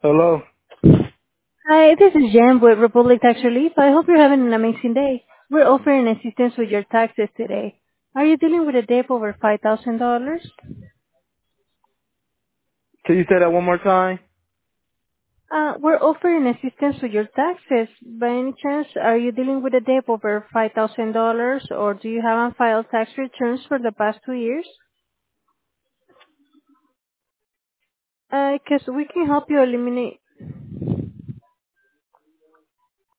Hello. Hi, this is Jen with Republic Tax Relief. I hope you're having an amazing day. We're offering assistance with your taxes today. Are you dealing with a debt over $5,000? Can you say that one more time? We're offering assistance with your taxes. By any chance, are you dealing with a debt over $5,000 or do you have unfiled tax returns for the past 2 years? Because we can help you eliminate